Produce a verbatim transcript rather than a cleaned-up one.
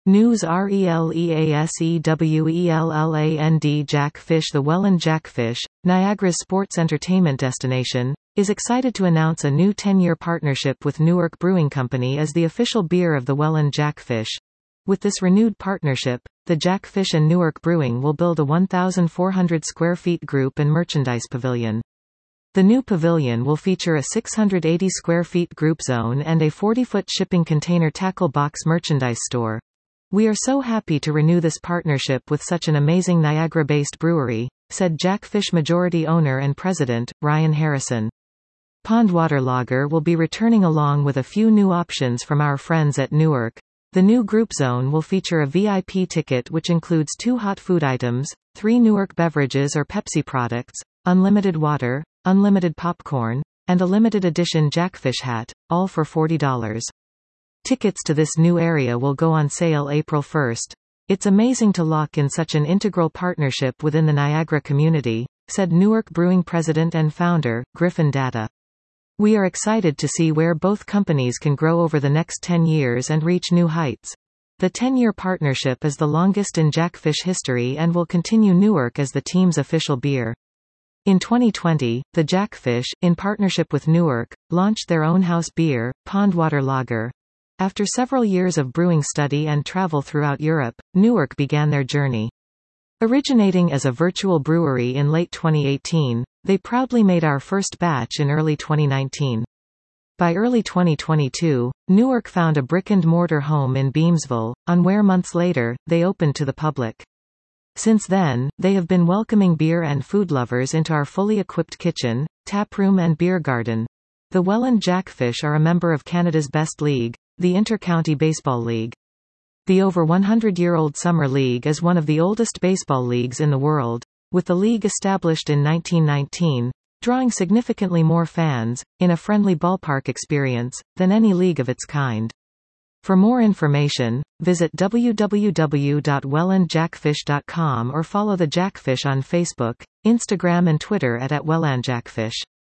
News RELEASEWELLAND Jackfish. The Welland Jackfish, Niagara's sports entertainment destination, is excited to announce a new ten-year partnership with Newark Brewing Company as the official beer of the Welland Jackfish. With this renewed partnership, the Jackfish and Newark Brewing will build a one thousand four hundred square feet group and merchandise pavilion. The new pavilion will feature a six hundred eighty square feet group zone and a forty foot shipping container tackle box merchandise store. "We are so happy to renew this partnership with such an amazing Niagara-based brewery," said Jackfish majority owner and president, Ryan Harrison. Pondwater Lager will be returning along with a few new options from our friends at Newark. The new group zone will feature a V I P ticket which includes two hot food items, three Newark beverages or Pepsi products, unlimited water, unlimited popcorn, and a limited edition Jackfish hat, all for forty dollars. Tickets to this new area will go on sale April first. "It's amazing to lock in such an integral partnership within the Niagara community," said Newark Brewing president and founder, Griffin Data. "We are excited to see where both companies can grow over the next ten years and reach new heights." The ten-year partnership is the longest in Jackfish history and will continue Newark as the team's official beer. In twenty twenty, the Jackfish, in partnership with Newark, launched their own house beer, Pondwater Lager. After several years of brewing study and travel throughout Europe, Newark began their journey. Originating as a virtual brewery in late twenty eighteen, they proudly made our first batch in early twenty nineteen. By early twenty twenty-two, Newark found a brick-and-mortar home in Beamsville, on where months later, they opened to the public. Since then, they have been welcoming beer and food lovers into our fully equipped kitchen, taproom and beer garden. The Welland Jackfish are a member of Canada's Best League, the Inter-County Baseball League. The over one hundred year old Summer League is one of the oldest baseball leagues in the world, with the league established in nineteen nineteen, drawing significantly more fans, in a friendly ballpark experience, than any league of its kind. For more information, visit w w w dot welland jackfish dot com or follow the Jackfish on Facebook, Instagram and Twitter at, at welland jackfish.